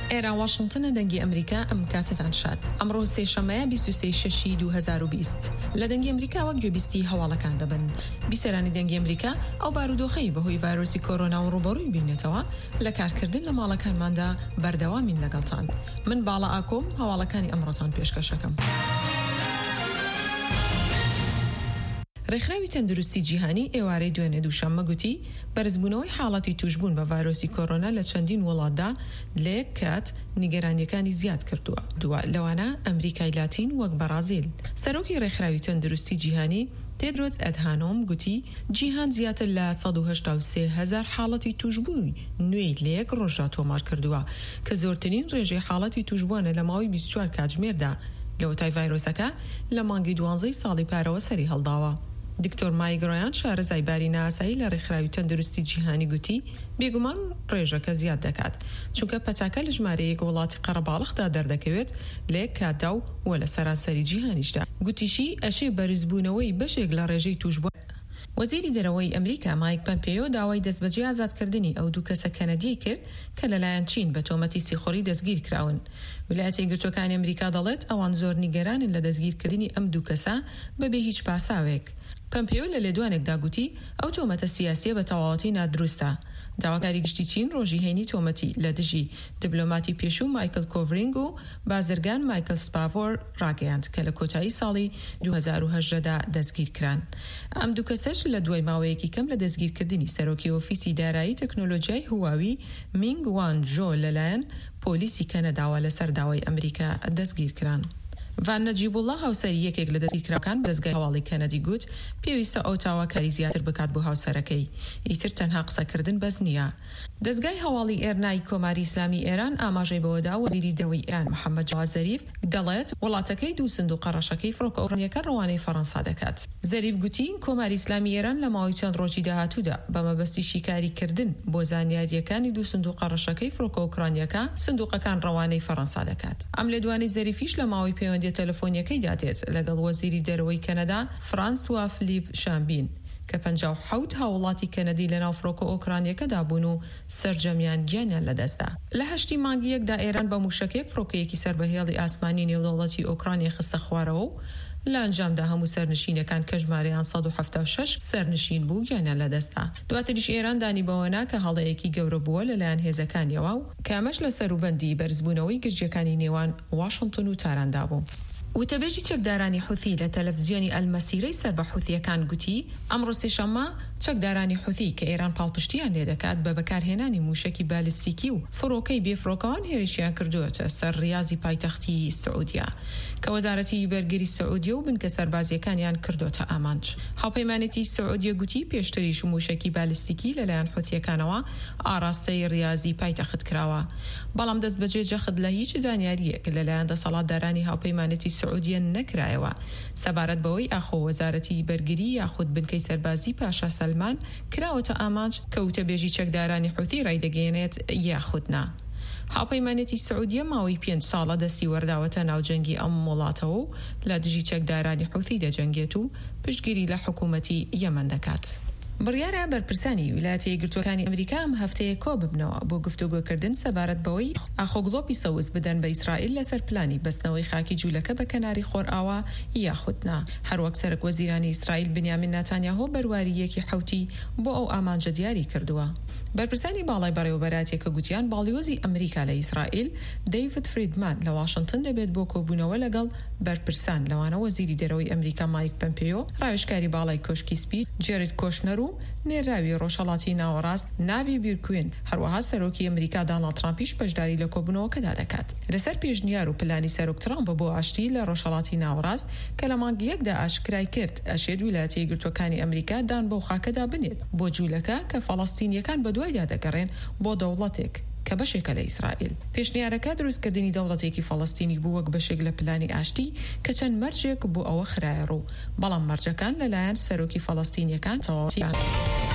ئێرە واشنگتنە دەنگی ئەمریکا ئەم کاتتان شاد. ئەمڕۆ سێشەمەیە 23/6/2020 لە دەنگی ئەمریکا وەک گوێبیستی هەواڵەکان دەبن. بیسەرانی دەنگی ئەمریکا ئەو بارودۆخەی بەهۆی ڤایرۆسی کۆرۆنا و ڕوبەڕووی بینێتەوە لە کارکردن لە ماڵەکانماندا بەردەوامین لەگەڵتان. من باڵا ئاکۆم هەواڵەکانی ئەمڕۆتان پێشکەشەکەم. ڕێکخراوی تەندروستی جیهانی ئێوارەی دوێنێ دووشەممە گوتی بەرزبوونەوەی حاڵەتی توشبوون بە ڤایرۆسی کۆرۆنا لە چەندین وڵاتدا لە یەک کات نیگەرانیەکانی زیاد کردووە. دووە لەوانە ئەمریکای لاتین وەک بەرازیل. سەرۆکی ڕێکخراوی تەندروستی جیهانی تێدرۆس ئەدهانۆم گوتی جیهان زیاتر لە 183,000 حاڵەتی توشبووی نوێی لە یەک ڕۆژدا تۆمار کردووە کە زۆرترین ڕێژەی حاڵەتی توشبووانە لە ماوەی 24 کاتژمێردا لەوەتای ڤایرۆسەکە لە مانگی 12 ساڵی پارەوە سەری هەڵداوە. دکتۆر مایگرۆیان شارەزای باری ناسایی لە ڕێکخراوی تەندروستی جیهانی گوتی بێگومان ڕێژەکە زیاد دەکات چونکە پەتاکە لە ژمارەیەک وڵاتی قەرەباڵغدا دەردەکەوێت لە یەک کاتدا و لە سەرانسەری جیهانیشدا. گوتیشی ئەشێ بەرزبوونەوەی بەشێک لە ڕێژەی توشبوون. وەزیری دەرەوەی ئەمریکا مایک پۆمپیۆ داوای دەستبەجێ ئازادکردنی ئەو دوو کەسە کەنەدی کرد کە لەلایەن چین بە تۆمەتی سیخۆری دەستگیر کراون. ویلایەتە یەکگرتووەکانی ئەمریکا دەڵێت ئەوان زۆر نیگەرانن لە دەستگیرکردنی ئەم دوو کەسە بەبێ هیچ پاساوێک. پۆمپیۆ لە لێدوانێکدا گوتی ئەو تۆمەتە سیاسیە بە تەواوەتی نادروستە. داواکاری گشتی چین ڕۆژی هێنی تۆمەتی لە دژی دیپلۆماتی پێشوو مایکل کۆڤرینگ و بازرگان مایکل سپاڤۆر ڕاگەیاند کە لە کۆتایی ساڵی 2018دا دەستگیر کران. ئەم دوو کەسەش لە دوای ماوەیەکی کەم لە دەستگیرکردنی سەرۆکی ئۆفیسی دارایی تەکنۆلۆژیای هواوی مینگ وان جۆ لەلایەن پۆلیسی کەنەداوە لەسەر داوای ئەمریکا دەستگیر کران. ڤان نەجیبوڵڵا هاوسەری یەکێک لە دەستگیرکراوەکان دەستگای هەواڵی کەنەدی گوت پێویستە ئەو تاواکاری زیاتر بکات بۆ هاوسەرەکەی، ئیتر تەنها قسەکردن بەس نییە. دەستگای هەواڵی ئێرنای کۆماری ئیسلامی ئێران ئاماژەی بەوەدا وەزیری دەرەوەی ئێران محەممەد جاواد زەریف دەڵێت وڵاتەکەی دوو سندوقە ڕەشەکەی فڕۆکە ئۆڕانیەکە ڕەوانەی فەڕەنسا دەکات. زەریف گوتی کۆماری ئیسلامی ئێران لە ماوەی چەند ڕۆژی داهاتوودا بە مەبەستی شیکاریکردن بۆ زانیاریەکانی دوو سندوقە ڕەشەکەی فڕۆکە ئۆکرانیەکە سندوقەکان ڕەوانەی فەڕەنسا دەکات. ئەم لێدوانی زەریفیش لە ماوەی پەیوەندی تەلەفۆنیەکەی داتێت لەگەڵ وەزیری دەرەوەی کەنەدا فرانسوا فلیپ شامبین کە 57 هاوڵاتی کەنەدی لە ناو فڕۆکە ئۆکرانیەکەدا بوون و سەرجەمیان گیانیان لەدەستدا. لە 8 مانگی یەکدا ئێران بە موشکێک فڕۆکەیەکی سەربەهێڵی ئاسمانی نێودەوڵەتی ئۆکرانیا خستە خوارەوە و لە ئەنجامدا هەموو سەرنشینەکان کە ژمارەیان 176 سەرنشین بوو گیانیان لەدەستا. دواتریش ئێران دانی بەوەنا کە هەڵەیەکی گەورە بووە لەلایەن هێزەکانیەوە و کامەش لە سەروبەندی بەرزبوونەوەی گرجەکانی نێوان واشنگتن و تاراندا بوو. وتەبێژی چەکدارانی حوثی لە تەلەڤیزیۆنی ئەلمەسیرەی سەر بە حوثیەکان گوتی ئەمڕۆ سێشەممە چەکدارانی حوثی کە ئێران پاڵپشتیان لێ دەکات بە بەکارهێنانی موشکی بالیستیکی و فڕۆکەی بێفڕۆکەوان هێرشیان کردووەتە سەر ریاضی پایتەختی سعودیا کە وەزارەتی بەرگری سعودیە و بنکە سەربازیەکانیان کردوتە ئامانج. هاوپەیمانێتی سعودیە گوتی پێشتریش موشکی بالیستیکی لەلایەن حوثیەکانەوە ئاراستەی ریاضی پایتەخت کراوە. بەڵام دەست بەجێ جەخت لە هیچ زانیاریەک لەلایەن دەسەڵاتدارانی هاوپەیمانێتی سعودیە نەکرایەوە سەبارەت بەوەی ئاخۆ وەزارەتی بەرگری یاخود بنکەی سەربازی پاشا سەلمان کراوەتە ئامانج کە وتەبێژی چەکدارانی حوثی ڕایدەگەێنێت یاخودنا. هاوپەیمانێتی سعودیە ماوەی 5 ساڵە دەستی وەرداوەتە ناوجەنگی ئەم وڵاتەوە و لە دژی چەکدارانی حوثی دەجەنگێت و پشتگیری لە حکوومەتی یەمەن دەکات. بڕیارە بەرپرسانی ویلایەتە یەکگرتووەکانی ئەمریکا ئەم هەفتەیە کۆ ببنەوە بۆ گفتوگۆکردن سەبارەت بەوەی ئاخۆگڵۆپی سەوز بدەن بە ئیسرائیل لەسەر پلانی بەستنەوەی خاکی جوولەکە بە کەناری خۆرئاوا یاخودنا. هەروەک سەرۆک وەزیرانی ئیسرائیل بنیامین ناتانیاهۆ بەرواریەکی حوتی بۆ ئەو ئامانجە دیاری کردووە. بەرپرسانی باڵای بەڕێوەبەراتێکە گوتیان باڵیۆزی ئەمریکا لە ئیسرائیل دیڤید فریدمان لە واشنگتن دەبێت بۆ کۆبوونەوە لەگەڵ بەرپرسان لەوانە وەزیری دەرەوەی ئەمریکا مایک پۆمپیۆ، ڕاوێژکاری باڵای کۆشکی سپی جێرد کۆشنەر و نێراوی ڕۆژهەڵاتی ناوەڕاست ناوی بیرکوێن. هەروەها سەرۆکی ئەمریکا دۆناڵد ترامپیش بەشداری لە کۆبوونەوەکەدا دەکات. لەسەر پێشنیار و پلانی سەرۆک ترامپ بۆ ئاشتی لە ڕۆژهەڵاتی ناوەڕاست کە لە مانگی یەکدا ئاشکرای کرد ئەشێت ویلایەتە یەکگرتووەکانی ئەمریکا دان بەو خاکەدا بنێت بۆ جوولەکە کە فەڵەستینیەکان بەدوایدا دەگەڕێن بۆ دەوڵەتێک کە بەشێکە لە ئیسرائیل. پێشنیارەکە دروستکردنی دەوڵەتێکی فەڵەستینی بوو وەک بەشێک لە پلانی ئاشتی کە چەند مەرجێک بۆ ئەوە خرایە ڕوو، بەڵام مەرجەکان لەلایەن سەرۆکی فەڵەستینیەکان تەواوەتیان